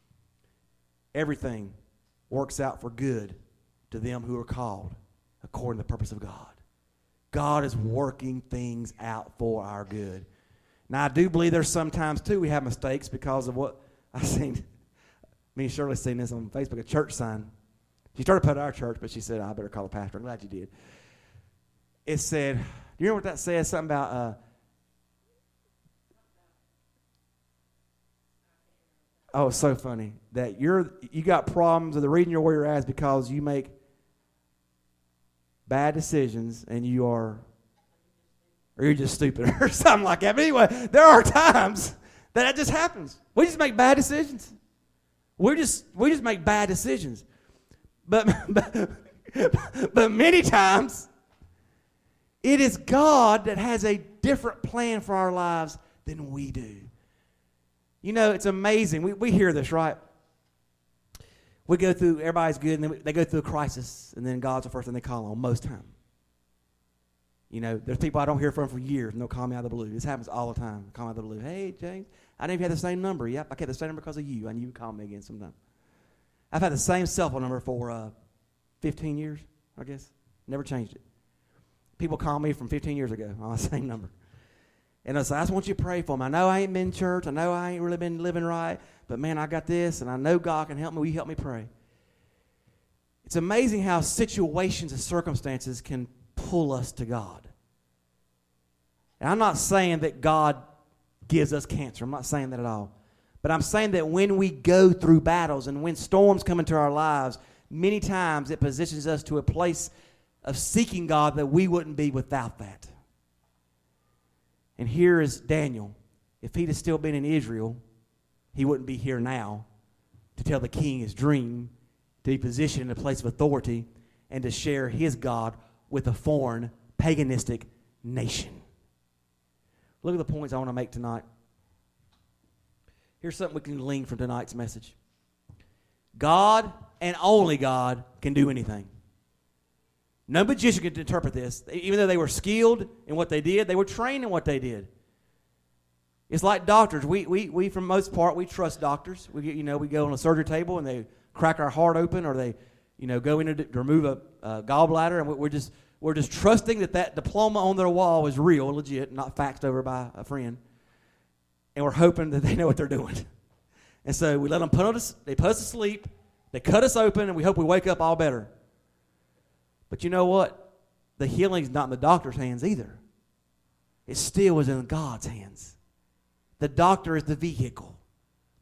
everything works out for good to them who are called according to the purpose of God. God is working things out for our good. Now I do believe there's sometimes too we have mistakes because of what I seen. Me and Shirley seen this on Facebook, a church sign. She started putting our church, but she said, I better call the pastor. I'm glad you did. It said, do you know what that says? Something about, oh, it's so funny. That you got problems, and the reason you're where you're at is because you make bad decisions, and or you're just stupid, or something like that. But anyway, there are times that just happens. We just make bad decisions. We just make bad decisions. But many times, it is God that has a different plan for our lives than we do. You know, it's amazing. We hear this, right? We go through, everybody's good, and then they go through a crisis, and then God's the first thing they call on most time. You know, there's people I don't hear from for years, and they'll call me out of the blue. This happens all the time. Call me out of the blue. Hey, James, I didn't even have the same number. Yep, I kept the same number because of you. I knew you would call me again sometime. I've had the same cell phone number for 15 years, I guess. Never changed it. People call me from 15 years ago on the same number. And I say, I just want you to pray for me. I know I ain't been in church. I know I ain't really been living right. But, man, I got this, and I know God can help me. Will you help me pray? It's amazing how situations and circumstances can pull us to God. And I'm not saying that God gives us cancer. I'm not saying that at all. But I'm saying that when we go through battles and when storms come into our lives, many times it positions us to a place of seeking God that we wouldn't be without that. And here is Daniel. If he'd have still been in Israel, he wouldn't be here now to tell the king his dream, to be positioned in a place of authority, and to share his God with a foreign, paganistic nation. Look at the points I want to make tonight. Here's something we can glean from tonight's message. God and only God can do anything. No magician could interpret this. Even though they were skilled in what they did, they were trained in what they did. It's like doctors. We for the most part, we trust doctors. We go on a surgery table and they crack our heart open, or they, go in to remove a gallbladder, and we're just trusting that diploma on their wall is real, legit, not faxed over by a friend. And we're hoping that they know what they're doing. And so we let them they put us to sleep, they cut us open, and we hope we wake up all better. But you know what? The healing's not in the doctor's hands either. It still is in God's hands. The doctor is the vehicle.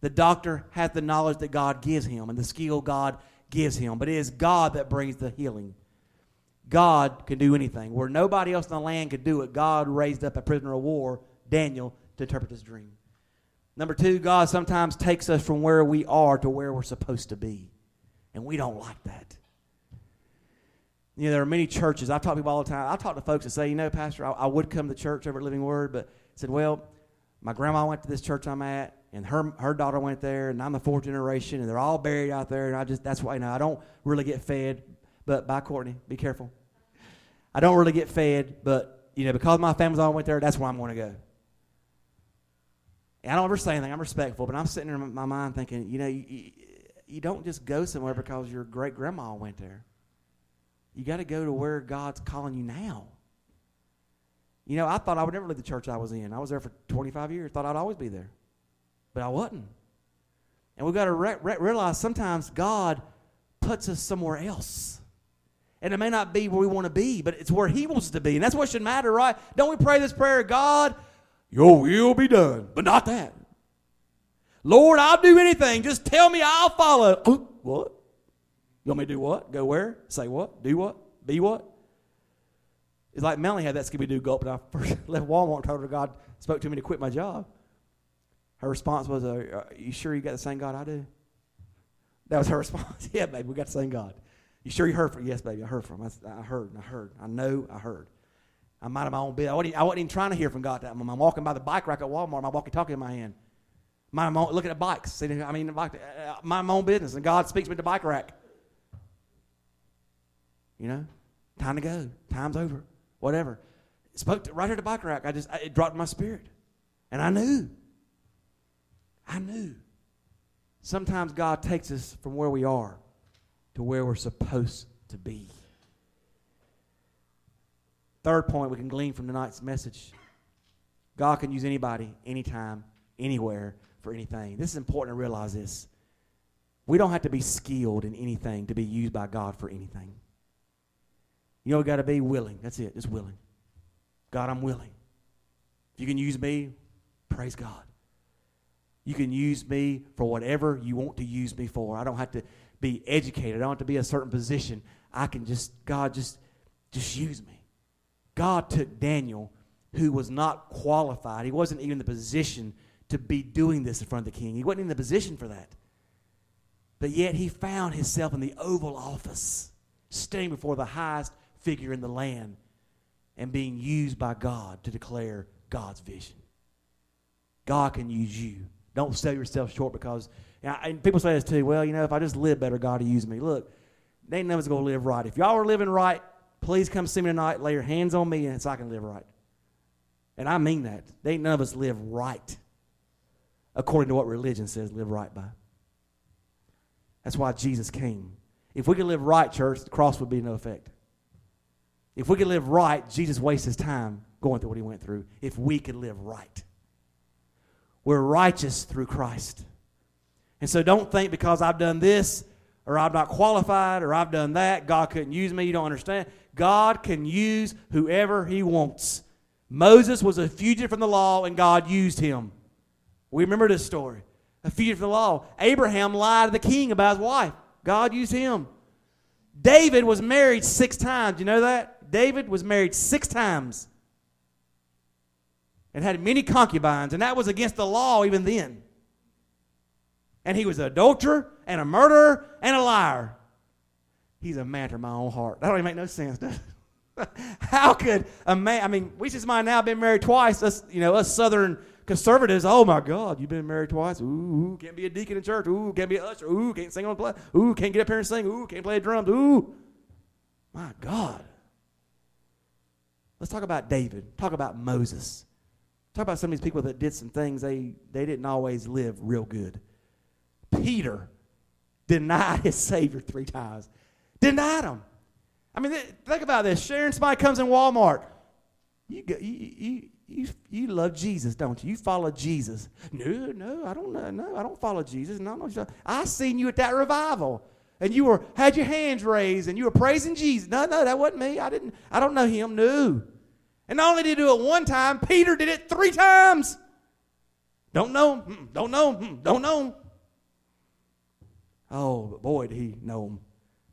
The doctor has the knowledge that God gives him and the skill God gives him. But it is God that brings the healing. God can do anything. Where nobody else in the land could do it, God raised up a prisoner of war, Daniel, to interpret this dream. Number 2, God sometimes takes us from where we are to where we're supposed to be. And we don't like that. You know, there are many churches. I talk to people all the time. I talk to folks that say, you know, Pastor, I would come to church over at Living Word, but said, well, my grandma went to this church I'm at, and her daughter went there, and I'm the 4th generation, and they're all buried out there, and that's why, you know, I don't really get fed. But bye, Courtney, be careful. I don't really get fed, but, you know, because my family's all went there, that's where I'm going to go. And I don't ever say anything. I'm respectful, but I'm sitting there in my mind thinking, you know, you don't just go somewhere because your great-grandma went there. You got to go to where God's calling you now. You know, I thought I would never leave the church I was in. I was there for 25 years. Thought I'd always be there. But I wasn't. And we've got to realize sometimes God puts us somewhere else. And it may not be where we want to be, but it's where He wants us to be. And that's what should matter, right? Don't we pray this prayer, God, your will be done, but not that. Lord, I'll do anything. Just tell me, I'll follow. What? You want me to do what? Go where? Say what? Do what? Be what? It's like Melanie had that Scooby-Doo gulp when I first left Walmart and told her God spoke to me to quit my job. Her response was, are you sure you got the same God I do? That was her response. Yeah, baby, we got the same God. You sure you heard from him? Yes, baby, I heard from him. I heard. I know I heard. I'm out of my own business. I wasn't even trying to hear from God. I'm walking by the bike rack at Walmart, my walkie-talkie in my hand. Looking at bikes. Mind my own business, and God speaks me to the bike rack. You know, time to go. Time's over. Whatever. It spoke right here at the bike rack. It dropped in my spirit. And I knew. Sometimes God takes us from where we are to where we're supposed to be. Third point we can glean from tonight's message. God can use anybody, anytime, anywhere, for anything. This is important to realize this. We don't have to be skilled in anything to be used by God for anything. You know, we got to be willing. That's it, just willing. God, I'm willing. If you can use me, praise God. You can use me for whatever you want to use me for. I don't have to be educated. I don't have to be a certain position. I can God just use me. God took Daniel, who was not qualified. He wasn't even in the position to be doing this in front of the king. He wasn't in the position for that. But yet he found himself in the Oval Office, standing before the highest figure in the land and being used by God to declare God's vision. God can use you. Don't sell yourself short because, and people say this too, well, you know, if I just live better, God will use me. Look, they ain't none of us going to live right. If y'all are living right, please come see me tonight, lay your hands on me, and so I can live right. And I mean that. They ain't none of us live right according to what religion says live right by. That's why Jesus came. If we could live right, church, the cross would be no effect. If we could live right, Jesus wastes his time going through what he went through. If we could live right. We're righteous through Christ. And so don't think because I've done this or I'm not qualified or I've done that, God couldn't use me. You don't understand. God can use whoever he wants. Moses was a fugitive from the law and God used him. We remember this story. A fugitive from the law. Abraham lied to the king about his wife. God used him. David was married 6 times. You know that? David was married 6 times. And had many concubines. And that was against the law even then. And he was an adulterer and a murderer and a liar. He's a man after my own heart. That don't even make no sense, does it? How could a man, we just might now been married twice. Us Southern conservatives, oh my God, you've been married twice. Ooh, can't be a deacon in church. Ooh, can't be an usher. Ooh, can't sing on the play. Ooh, can't get up here and sing. Ooh, can't play the drums. Ooh, my God. Let's talk about David. Talk about Moses. Talk about some of these people that did some things they didn't always live real good. Peter denied his Savior 3 times. Denied him. I mean, think about this. Sharon, somebody comes in Walmart. You love Jesus, don't you? You follow Jesus. No, I don't know. No, I don't follow Jesus. No. I seen you at that revival, and you had your hands raised, and you were praising Jesus. No, that wasn't me. I don't know him. No. And not only did he do it 1 time, Peter did it 3 times. Don't know. Don't know. Don't know. Oh, but boy, did he know him.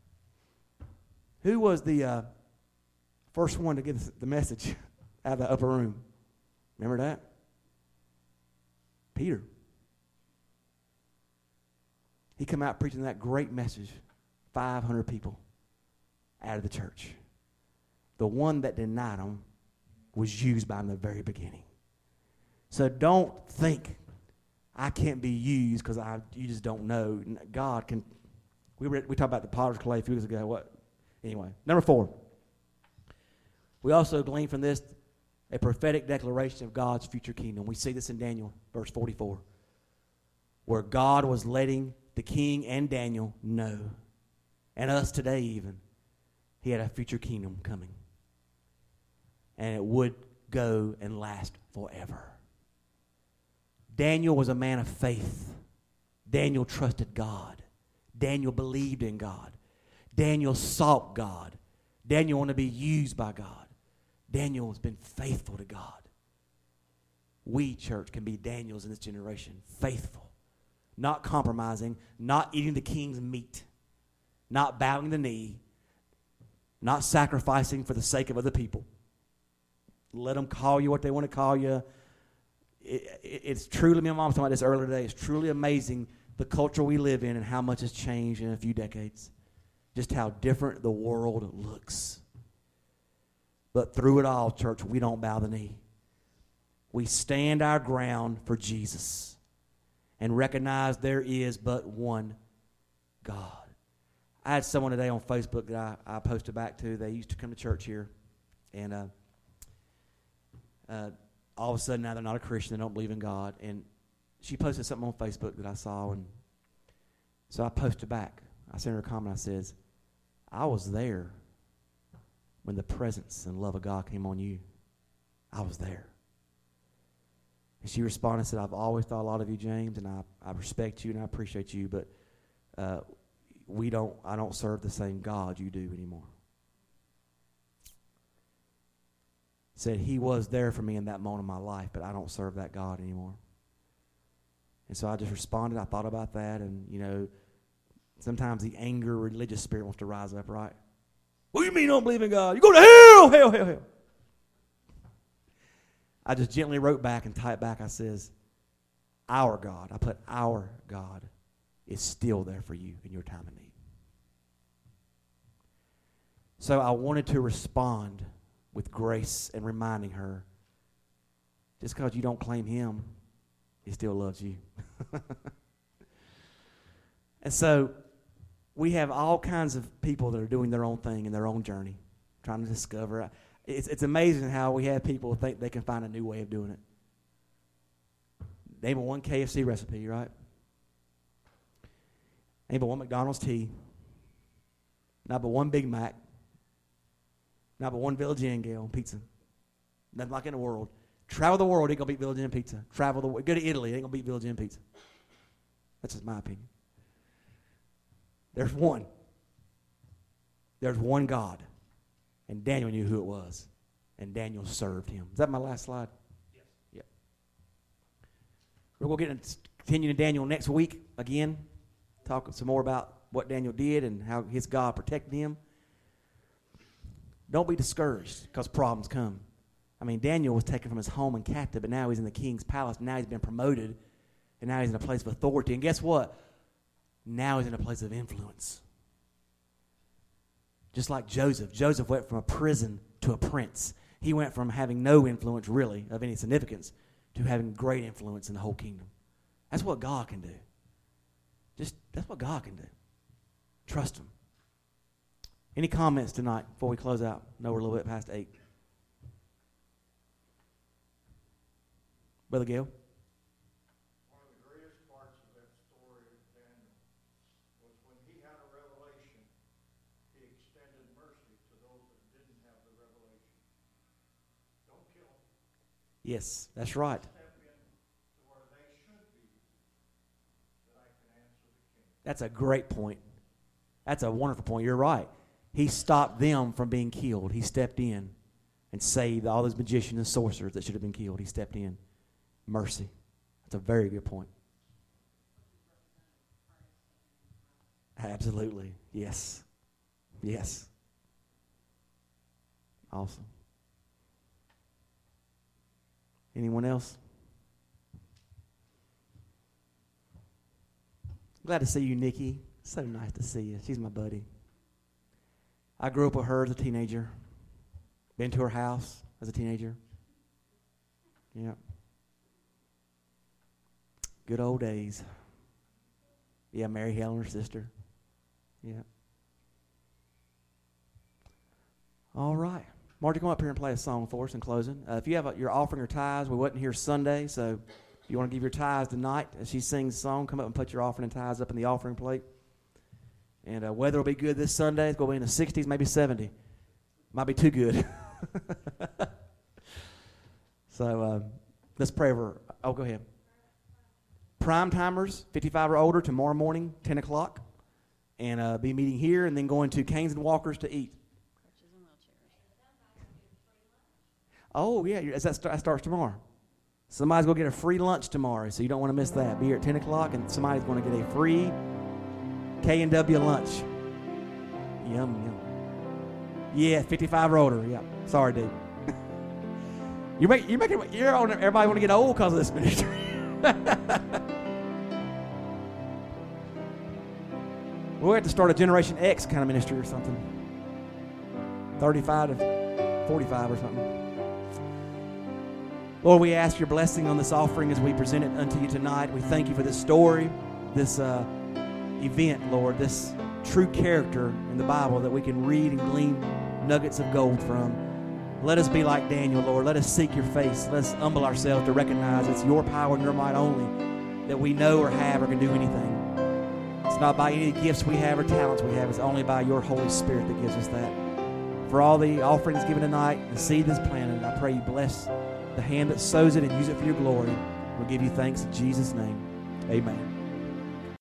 Who was the first one to get the message out of the upper room? Remember that? Peter. He come out preaching that great message. 500 people out of the church. The one that denied him was used by him in the very beginning. So don't think I can't be used because you just don't know. God can. We talked about the potter's clay a few weeks ago. What? Anyway, number 4. We also glean from this a prophetic declaration of God's future kingdom. We see this in Daniel, verse 44, where God was letting the king and Daniel know, and us today even, he had a future kingdom coming. And it would go and last forever. Daniel was a man of faith. Daniel trusted God. Daniel believed in God. Daniel sought God. Daniel wanted to be used by God. Daniel has been faithful to God. We, church, can be Daniels in this generation. Faithful. Not compromising. Not eating the king's meat. Not bowing the knee. Not sacrificing for the sake of other people. Let them call you what they want to call you. It's truly, my mom was talking about this earlier today, it's truly amazing the culture we live in and how much has changed in a few decades. Just how different the world looks. But through it all, church, we don't bow the knee. We stand our ground for Jesus and recognize there is but one God. I had someone today on Facebook that I posted back to. They used to come to church here. And all of a sudden now they're not a Christian. They don't believe in God. And she posted something on Facebook that I saw. And so I posted back. I sent her a comment. I says, I was there when the presence and love of God came on you. I was there. And she responded and said, I've always thought a lot of you, James, and I respect you and I appreciate you, but I don't serve the same God you do anymore. Said he was there for me in that moment of my life, but I don't serve that God anymore. And so I just responded. I thought about that, and sometimes the anger, religious spirit wants to rise up, right? What do you mean you don't believe in God? You go to hell, hell, hell, hell. I just gently wrote back and typed back. I says, our God, I put our God is still there for you in your time of need. So I wanted to respond with grace and reminding her, just because you don't claim him, he still loves you. And so we have all kinds of people that are doing their own thing in their own journey, trying to discover. It's amazing how we have people think they can find a new way of doing it. Name one KFC recipe, right? Name one McDonald's tea. Not but one Big Mac. Not but one Village Inn, Gail, pizza. Nothing like in the world. Travel the world, ain't going to beat Village Inn pizza. Travel the world. Go to Italy, ain't going to beat Village Inn pizza. That's just my opinion. There's one. There's one God. And Daniel knew who it was. And Daniel served him. Is that my last slide? Yes. Yep. We're going to continue to Daniel next week again. Talk some more about what Daniel did and how his God protected him. Don't be discouraged because problems come. I mean, Daniel was taken from his home and captive, but now he's in the king's palace. Now he's been promoted, and now he's in a place of authority. And guess what? Now he's in a place of influence. Just like Joseph. Joseph went from a prison to a prince. He went from having no influence, really, of any significance, to having great influence in the whole kingdom. That's what God can do. That's what God can do. Trust him. Any comments tonight before we close out? No, we're a little bit past 8. Brother Gale? One of the greatest parts of that story of Daniel was when he had a revelation, he extended mercy to those that didn't have the revelation. Don't kill them. Yes, that's right. Step in to where they should be, that I can answer the king. That's a great point. That's a wonderful point. You're right. He stopped them from being killed. He stepped in and saved all those magicians and sorcerers that should have been killed. He stepped in. Mercy. That's a very good point. Absolutely. Yes. Yes. Awesome. Anyone else? Glad to see you, Nikki. So nice to see you. She's my buddy. I grew up with her as a teenager. Been to her house as a teenager. Yeah. Good old days. Yeah, Mary Helen, her sister. Yeah. All right. Marty, come up here and play a song for us in closing. If you have your offering or tithes, we wasn't here Sunday, so if you want to give your tithes tonight as she sings the song, come up and put your offering and tithes up in the offering plate. And weather will be good this Sunday. It's going to be in the 60s, maybe 70. Might be too good. So let's pray over. Oh, go ahead. Prime timers, 55 or older, tomorrow morning, 10 o'clock. And be meeting here and then going to Canes and Walkers to eat. Oh, yeah, that starts tomorrow. Somebody's going to get a free lunch tomorrow, so you don't want to miss that. Be here at 10 o'clock, and somebody's going to get a free K&W lunch. Yum, yum. Yeah, 55 or older. Yeah, sorry, dude. Everybody want to get old because of this ministry. We'll have to start a Generation X kind of ministry or something. 35 to 45 or something. Lord, we ask your blessing on this offering as we present it unto you tonight. We thank you for this story, this event, Lord, this true character in the Bible that we can read and glean nuggets of gold from. Let us be like Daniel, Lord. Let us seek your face. Let us humble ourselves to recognize it's your power and your might only that we know or have or can do anything. It's not by any gifts we have or talents we have. It's only by your Holy Spirit that gives us that. For all the offerings given tonight, the seed that's planted, I pray you bless the hand that sows it and use it for your glory. We'll give you thanks in Jesus' name. Amen.